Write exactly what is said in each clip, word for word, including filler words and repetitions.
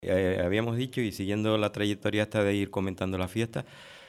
Eh, habíamos dicho, y siguiendo la trayectoria hasta de ir comentando la fiesta,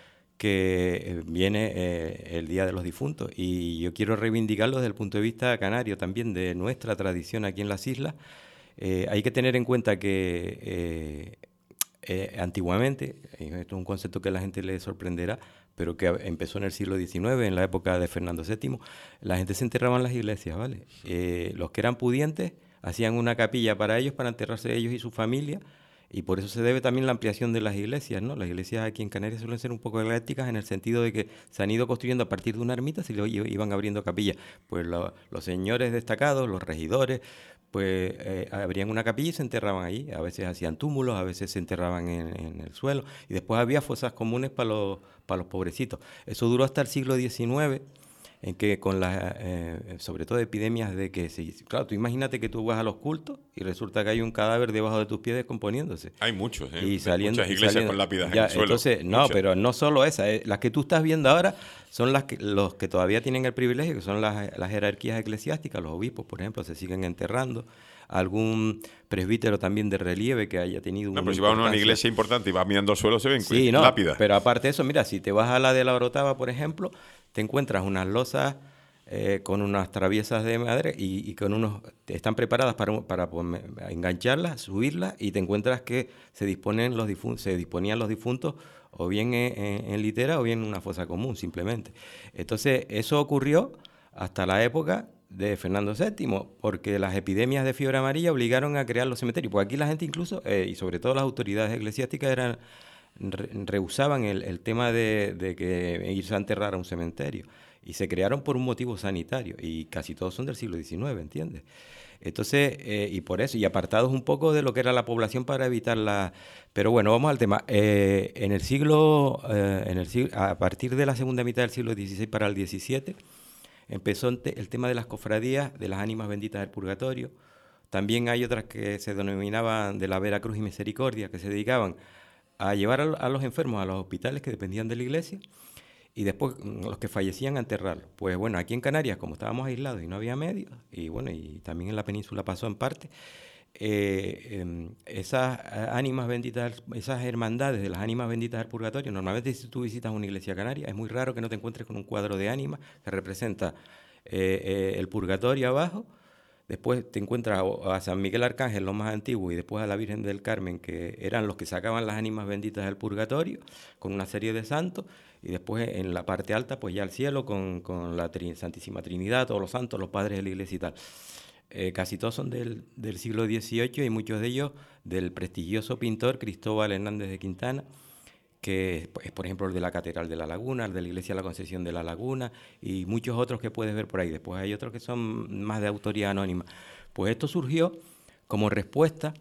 que eh, viene eh, el Día de los Difuntos, y yo quiero reivindicarlo desde el punto de vista canario también, de nuestra tradición aquí en las islas. Eh, hay que tener en cuenta que eh, eh, antiguamente, y esto es un concepto que a la gente le sorprenderá, pero que empezó en el siglo diecinueve, en la época de Fernando séptimo, la gente se enterraba en las iglesias, ¿vale? Eh, los que eran pudientes hacían una capilla para ellos, para enterrarse ellos y su familia, y por eso se debe también la ampliación de las iglesias, ¿no? Las iglesias aquí en Canarias suelen ser un poco eclécticas en el sentido de que se han ido construyendo a partir de una ermita, se le iban abriendo capillas. Pues lo, los señores destacados, los regidores, pues eh, abrían una capilla y se enterraban ahí. A veces hacían túmulos, a veces se enterraban en, en el suelo. Y después había fosas comunes para los, para los pobrecitos. Eso duró hasta el siglo diecinueve, en que con las, eh, sobre todo epidemias de que, si, claro, tú imagínate que tú vas a los cultos y resulta que hay un cadáver debajo de tus pies descomponiéndose. Hay muchos, ¿eh? Y saliendo, muchas y iglesias saliendo, con lápidas ya, en el suelo. entonces, no, muchas. pero no solo esa, eh, las que tú estás viendo ahora son las que, los que todavía tienen el privilegio, que son las, las jerarquías eclesiásticas, los obispos, por ejemplo, se siguen enterrando. Algún presbítero también de relieve que haya tenido No, una pero si vas a una importancia. iglesia importante y vas mirando al suelo, se ven Sí, no, lápidas. pero aparte de eso, mira, si te vas a la de la Orotava, por ejemplo, te encuentras unas losas eh, con unas traviesas de madera y, y con unos, están preparadas para, para poner, engancharlas, subirlas, y te encuentras que se disponen los difuntos, se disponían los difuntos o bien en, en, en litera o bien en una fosa común, simplemente. Entonces, eso ocurrió hasta la época de Fernando séptimo, porque las epidemias de fiebre amarilla obligaron a crear los cementerios. Pues aquí la gente incluso, eh, y sobre todo las autoridades eclesiásticas, eran re, rehusaban el, el tema de, de que irse a enterrar a un cementerio. Y se crearon por un motivo sanitario, y casi todos son del siglo diecinueve, ¿entiendes? Entonces, eh, y por eso, y apartados un poco de lo que era la población para evitar la... Pero bueno, vamos al tema. Eh, en el siglo, eh, en el siglo, a partir de la segunda mitad del siglo dieciséis para el diecisiete, empezó el tema de las cofradías de las ánimas benditas del purgatorio. También hay otras que se denominaban de la Vera Cruz y Misericordia, que se dedicaban a llevar a los enfermos a los hospitales que dependían de la iglesia, y después los que fallecían a enterrarlos. Pues bueno, aquí en Canarias, como estábamos aislados y no había medios, y bueno, y también en la península pasó en parte, eh, eh, esas ánimas benditas, esas hermandades de las ánimas benditas del purgatorio, normalmente si tú visitas una iglesia canaria, es muy raro que no te encuentres con un cuadro de ánimas que representa eh, eh, el purgatorio abajo. Después te encuentras a San Miguel Arcángel, lo más antiguo, y después a la Virgen del Carmen, que eran los que sacaban las ánimas benditas del purgatorio, con una serie de santos, y después en la parte alta, pues ya el cielo, con, con la tri- Santísima Trinidad, todos los santos, los padres de la iglesia y tal. Eh, casi todos son del, del siglo dieciocho, y muchos de ellos del prestigioso pintor Cristóbal Hernández de Quintana, que es, por ejemplo, el de la Catedral de la Laguna, el de la Iglesia de la Concepción de la Laguna, y muchos otros que puedes ver por ahí. Después hay otros que son más de autoría anónima. Pues esto surgió como respuesta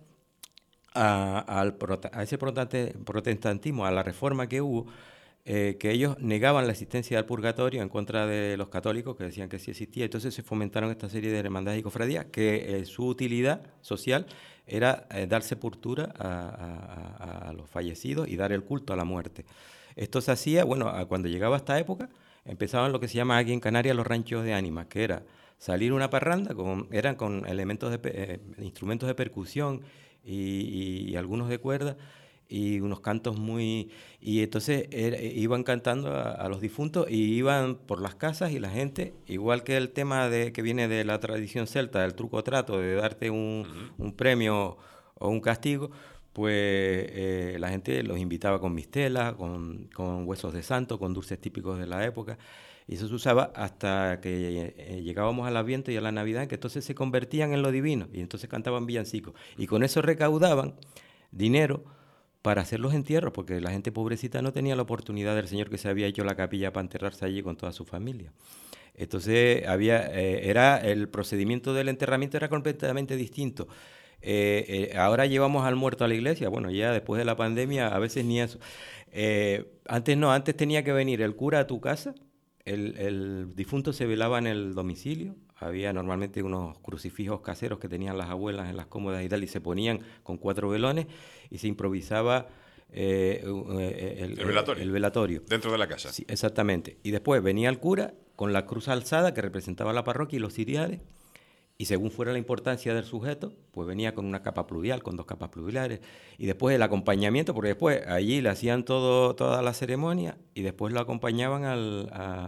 a, al, a ese protestantismo, a la reforma que hubo, eh, que ellos negaban la existencia del purgatorio en contra de los católicos, que decían que sí existía. Entonces se fomentaron esta serie de hermandades y cofradías, que eh, su utilidad social era eh, dar sepultura a, a, a los fallecidos y dar el culto a la muerte. Esto se hacía, bueno, a cuando llegaba esta época, empezaban lo que se llama aquí en Canarias los ranchos de ánimas, que era salir una parranda, con, eran con elementos de, eh, instrumentos de percusión y, y, y algunos de cuerda, y unos cantos muy... Y entonces era, iban cantando a, a los difuntos, y iban por las casas, y la gente, igual que el tema de que viene de la tradición celta, del truco trato, de darte un, uh-huh. un premio o un castigo, pues eh, la gente los invitaba con mistelas, con, con huesos de santo, con dulces típicos de la época, y eso se usaba hasta que eh, llegábamos al Adviento y a la Navidad, que entonces se convertían en lo divino, y entonces cantaban villancicos, y con eso recaudaban dinero para hacer los entierros, porque la gente pobrecita no tenía la oportunidad del señor que se había hecho la capilla para enterrarse allí con toda su familia. Entonces había, eh, era el procedimiento del enterramiento era completamente distinto. Eh, eh, ahora llevamos al muerto a la iglesia, bueno, ya después de la pandemia a veces ni eso. Eh, antes no, antes tenía que venir el cura a tu casa, el, el difunto se velaba en el domicilio, había normalmente unos crucifijos caseros que tenían las abuelas en las cómodas y tal, y se ponían con cuatro velones y se improvisaba eh, el, el, velatorio. el velatorio. Dentro de la casa. Sí, exactamente. Y después venía el cura con la cruz alzada que representaba la parroquia y los ciriales, y según fuera la importancia del sujeto, pues venía con una capa pluvial, con dos capas pluviales, y después el acompañamiento, porque después allí le hacían todo, toda la ceremonia y después lo acompañaban al,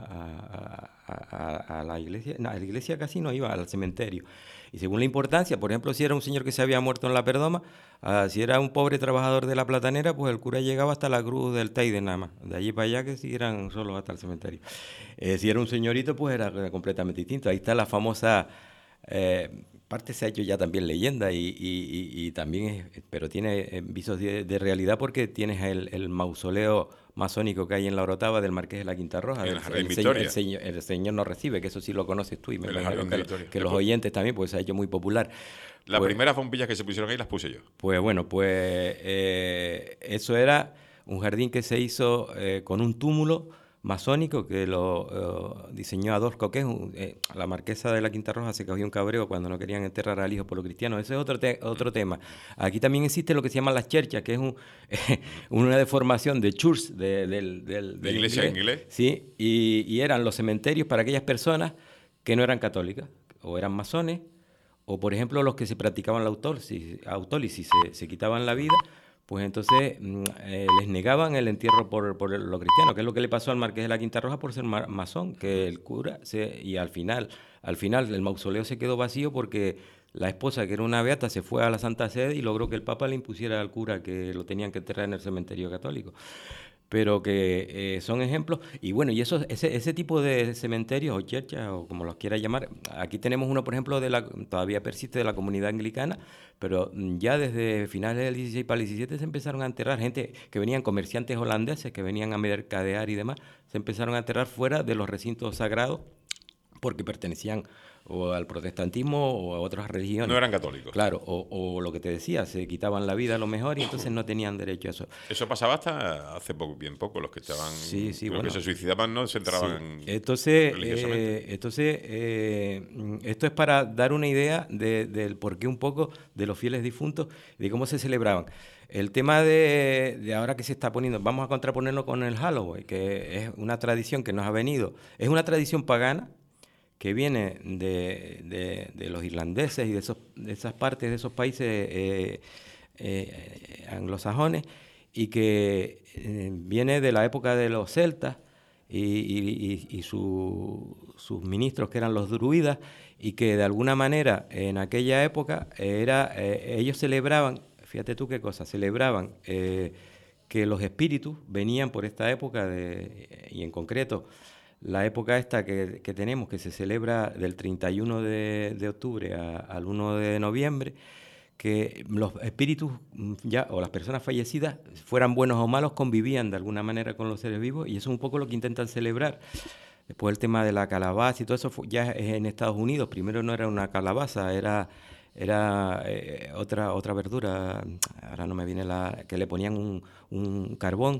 a, a, a, a la iglesia, no, a la iglesia casi no iba, al cementerio. Y según la importancia, por ejemplo, si era un señor que se había muerto en la Perdoma, uh, si era un pobre trabajador de la Platanera, pues el cura llegaba hasta la cruz del Teide nada más, de allí para allá que si eran solos hasta el cementerio. Eh, si era un señorito, pues era completamente distinto. Ahí está la famosa... Eh, parte se ha hecho ya también leyenda y, y, y, y también es, pero tiene visos de, de realidad porque tienes el, el mausoleo masónico que hay en la Orotava del Marqués de la Quinta Roja. El, el, el, señor, el, señor, el señor no recibe, que eso sí lo conoces tú y me imagino que, que los oyentes también, pues se ha hecho muy popular. Las pues, primeras bombillas que se pusieron ahí las puse yo. Pues bueno, pues eh, eso era un jardín que se hizo eh, con un túmulo masónico que lo uh, diseñó Adolfo Coquet. Eh, la marquesa de la Quinta Roja se cogió un cabreo cuando no querían enterrar al hijo por los cristianos. Ese es otro, te otro tema. Aquí también existe lo que se llama las cherchas, que es un, eh, una deformación de church, de, del, del, de iglesia en inglés. Sí, y, y eran los cementerios para aquellas personas que no eran católicas, o eran masones, o por ejemplo los que se practicaban la autólisis, autólisis se, se quitaban la vida, pues entonces eh, les negaban el entierro por, por lo cristiano, que es lo que le pasó al Marqués de la Quinta Roja por ser ma masón, que el cura, se, y al final, al final el mausoleo se quedó vacío porque la esposa, que era una beata, se fue a la Santa Sede y logró que el Papa le impusiera al cura que lo tenían que enterrar en el cementerio católico. Pero que eh, son ejemplos, y bueno, y eso, ese, ese tipo de cementerios o cherchas, o como los quiera llamar, aquí tenemos uno, por ejemplo, de la, todavía persiste de la comunidad anglicana, pero ya desde finales del dieciséis para el diecisiete se empezaron a enterrar gente que venían, comerciantes holandeses, que venían a mercadear y demás, se empezaron a enterrar fuera de los recintos sagrados, porque pertenecían o al protestantismo o a otras religiones. No eran católicos. Claro, o, o lo que te decía, se quitaban la vida a lo mejor y entonces no tenían derecho a eso. Eso pasaba hasta hace poco, bien poco, los que estaban, sí, sí, los bueno, que se suicidaban no se entraban sí. Entonces, religiosamente. Eh, entonces eh, esto es para dar una idea de, del porqué un poco de los fieles difuntos y de cómo se celebraban. El tema de, de ahora que se está poniendo, vamos a contraponerlo con el Halloween, que es una tradición que nos ha venido, es una tradición pagana, que viene de, de, de los irlandeses y de, esos, de esas partes de esos países eh, eh, anglosajones y que eh, viene de la época de los celtas y, y, y, y su, sus ministros que eran los druidas y que de alguna manera en aquella época era eh, ellos celebraban, fíjate tú qué cosa, celebraban eh, que los espíritus venían por esta época de, y en concreto la época esta que, que tenemos, que se celebra del treinta y uno de, de octubre a, al uno de noviembre, que los espíritus ya o las personas fallecidas, fueran buenos o malos, convivían de alguna manera con los seres vivos, y eso es un poco lo que intentan celebrar. Después el tema de la calabaza y todo eso ya es en Estados Unidos. Primero no era una calabaza, era... era eh, otra otra verdura, ahora no me viene la... que le ponían un, un carbón.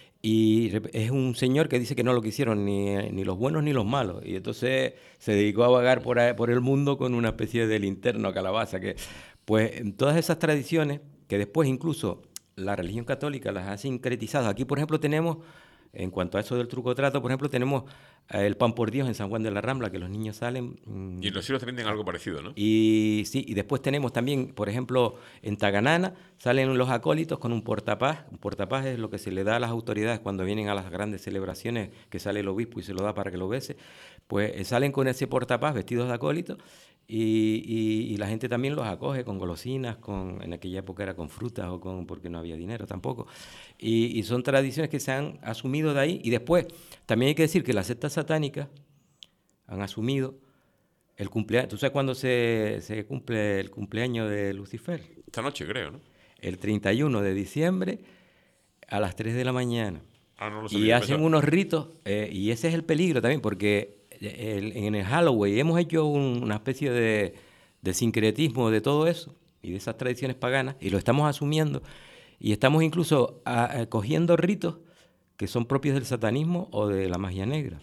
Y es un señor que dice que no lo quisieron ni, ni los buenos ni los malos. Y entonces se dedicó a vagar por, ahí, por el mundo con una especie de linterna o calabaza. Que, pues todas esas tradiciones que después incluso la religión católica las ha sincretizado. Aquí, por ejemplo, tenemos, en cuanto a eso del truco trato, por ejemplo, tenemos el pan por Dios en San Juan de la Rambla, que los tienen salen... Mmm, y los silos también tienen algo parecido, ¿no? Y sí, y después tenemos también, por ejemplo, en Taganana salen los acólitos con un portapaz. Un portapaz es lo que se le da a las autoridades cuando vienen a las grandes celebraciones, que sale el obispo y se lo da para que lo bese. Pues eh, salen con ese portapaz vestidos de acólitos y, y, y la gente también los acoge con golosinas, con, en aquella época era con frutas o con, porque no había dinero tampoco. Y, y son tradiciones que se han asumido de ahí. Y después, también hay que decir que las sectas satánicas han asumido el cumpleaños. ¿Tú sabes cuándo se, se cumple el cumpleaños de Lucifer? Esta noche, creo, ¿no? El treinta y uno de diciembre a las tres de la mañana. Ah, no lo sabía. Y hacen pensar. unos ritos, eh, y ese es el peligro también, porque el, en el Halloween hemos hecho un, una especie de, de sincretismo de todo eso y de esas tradiciones paganas, y lo estamos asumiendo, y estamos incluso a, a, cogiendo ritos que son propios del satanismo o de la magia negra.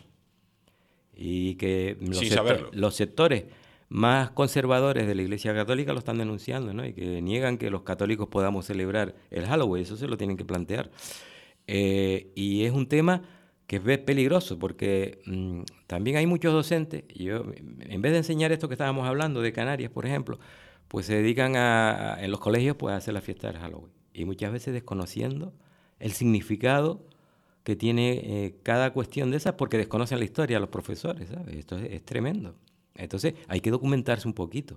Y que los, sector, los sectores más conservadores de la Iglesia Católica lo están denunciando, ¿no? Y que niegan que los católicos podamos celebrar el Halloween. Eso se lo tienen que plantear. Eh, y es un tema que es peligroso, porque mmm, también hay muchos docentes, y yo, en vez de enseñar esto que estábamos hablando de Canarias, por ejemplo, pues se dedican a, a, en los colegios pues, a hacer la fiesta del Halloween. Y muchas veces desconociendo el significado que tiene eh, cada cuestión de esas, porque desconocen la historia los profesores, ¿sabes? Esto es, es tremendo. Entonces hay que documentarse un poquito.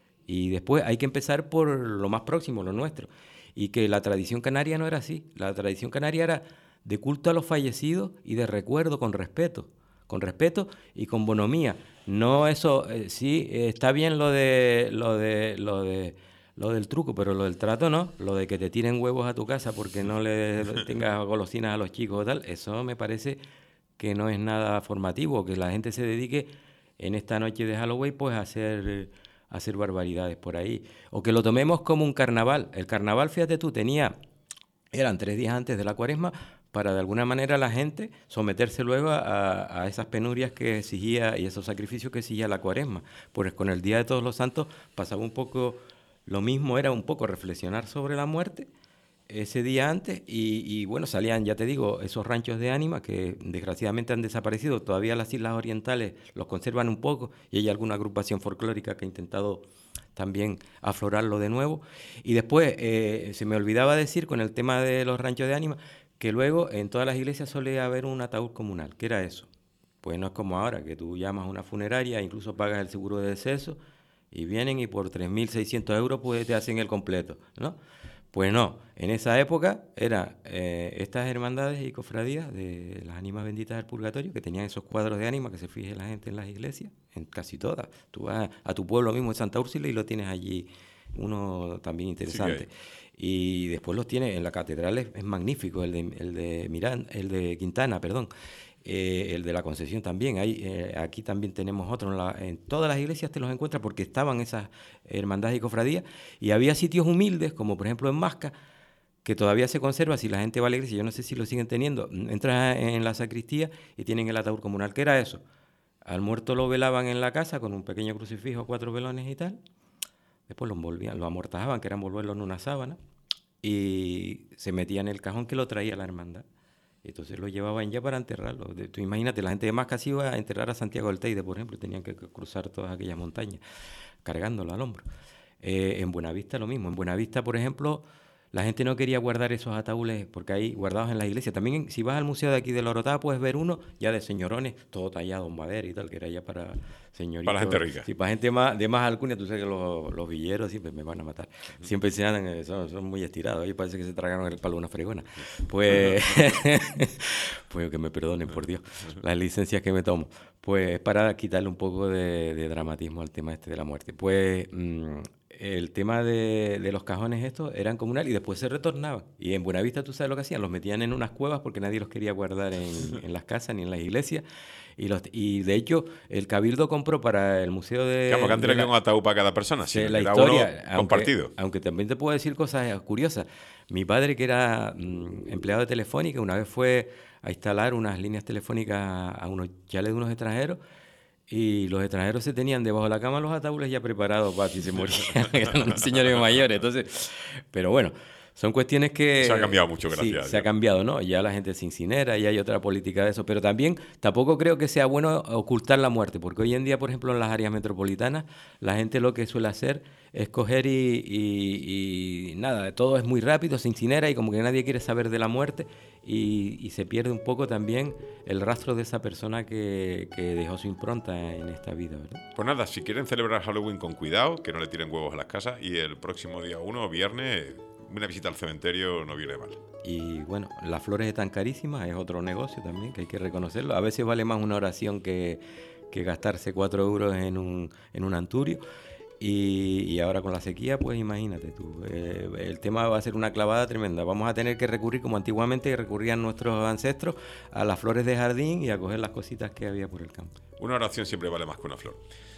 Y después hay que empezar por lo más próximo, lo nuestro. Y que la tradición canaria no era así. La tradición canaria era de culto a los fallecidos y de recuerdo con respeto. Con respeto y con bonomía. No eso, eh, sí, eh, está bien lo de, lo de, lo de, lo del truco, pero lo del trato no. Lo de que te tiren huevos a tu casa porque no le tengas golosinas a los chicos o tal, eso me parece que no es nada formativo, que la gente se dedique en esta noche de Halloween pues a hacer, a hacer barbaridades por ahí. O que lo tomemos como un carnaval. El carnaval, fíjate tú, tenía, eran tres días antes de la Cuaresma, para de alguna manera la gente someterse luego a, a esas penurias que exigía y esos sacrificios que exigía la Cuaresma. Pues con el Día de Todos los Santos pasaba un poco lo mismo, era un poco reflexionar sobre la muerte ese día antes y, y bueno, salían, ya te digo, esos ranchos de ánima que desgraciadamente han desaparecido. Todavía las Islas Orientales los conservan un poco y hay alguna agrupación folclórica que ha intentado también aflorarlo de nuevo. Y después, eh, se me olvidaba decir con el tema de los ranchos de ánima, que luego en todas las iglesias solía haber un ataúd comunal. ¿Qué era eso? Pues no es como ahora, que tú llamas a una funeraria, incluso pagas el seguro de deceso, y vienen y por tres mil seiscientos euros pues te hacen el completo, ¿no? Pues no, en esa época eran eh, estas hermandades y cofradías de las ánimas benditas del purgatorio, que tenían esos cuadros de ánima que se fije la gente en las iglesias, en casi todas. Tú vas a tu pueblo mismo de Santa Úrsula y lo tienes allí, uno también interesante. Sí, y después los tiene en la catedral, es, es magnífico, el de, el de Mirán, el de Quintana, perdón, eh, el de la Concepción también. Hay, eh, aquí también tenemos otro, en, la, en todas las iglesias te los encuentras porque estaban esas hermandades y cofradías, y había sitios humildes, como por ejemplo en Masca, que todavía se conserva. Si la gente va a la iglesia, yo no sé si lo siguen teniendo, entras en la sacristía y tienen el ataúd comunal. ¿Qué era eso? Al muerto lo velaban en la casa con un pequeño crucifijo, cuatro velones y tal. Después lo envolvían, lo amortajaban, que era envolverlo en una sábana, y se metía en el cajón que lo traía la hermandad. Y entonces lo llevaban ya para enterrarlo. Tú imagínate, la gente de Masca se iba a enterrar a Santiago del Teide, por ejemplo, y tenían que cruzar todas aquellas montañas, cargándolo al hombro. Eh, en Buenavista lo mismo. En Buenavista, por ejemplo, la gente no quería guardar esos ataúdes porque hay guardados en la iglesia. También, si vas al museo de aquí de La Orotava, puedes ver uno ya de señorones, todo tallado en madera y tal, que era ya para señoritos. Para la gente rica. Sí, para gente más, de más alcurnia. Tú sabes que los, los villeros siempre me van a matar. Uh-huh. Siempre se andan, son, son muy estirados. Ahí parece que se tragaron el palo de una fregona. Pues, pues que me perdonen, por Dios, las licencias que me tomo. Pues para quitarle un poco de, de dramatismo al tema este de la muerte. Pues... Mmm, el tema de, de los cajones estos eran comunales y después se retornaban. Y en Buenavista, tú sabes lo que hacían, los metían en unas cuevas porque nadie los quería guardar en, en las casas ni en las iglesias. Y, los, y de hecho, el Cabildo compró para el museo de... Claro, porque antes de era un ataúd para cada persona, sí, sino la que era historia, uno aunque, compartido. Aunque también te puedo decir cosas curiosas. Mi padre, que era mmm, empleado de Telefónica, una vez fue a instalar unas líneas telefónicas a unos chales de unos extranjeros. Y los extranjeros se tenían debajo de la cama los ataúdes ya preparados para si se morían, eran unos señores mayores. Entonces, pero bueno, son cuestiones que... Se ha cambiado mucho, gracias. Sí, se ha cambiado, ¿no? Ya la gente se incinera y hay otra política de eso. Pero también tampoco creo que sea bueno ocultar la muerte, porque hoy en día, por ejemplo, en las áreas metropolitanas, la gente lo que suele hacer es coger y, y, y nada, todo es muy rápido, se incinera y como que nadie quiere saber de la muerte y, y se pierde un poco también el rastro de esa persona que, que dejó su impronta en esta vida, ¿verdad? Pues nada, si quieren celebrar Halloween con cuidado, que no le tiren huevos a las casas, y el próximo día uno, viernes, una visita al cementerio no viene mal. Y bueno, las flores están carísimas, es otro negocio también que hay que reconocerlo. A veces vale más una oración que, que gastarse cuatro euros en un, en un anturio. Y, y ahora con la sequía, pues imagínate tú, eh, el tema va a ser una clavada tremenda. Vamos a tener que recurrir, como antiguamente recurrían nuestros ancestros, a las flores de jardín y a coger las cositas que había por el campo. Una oración siempre vale más que una flor.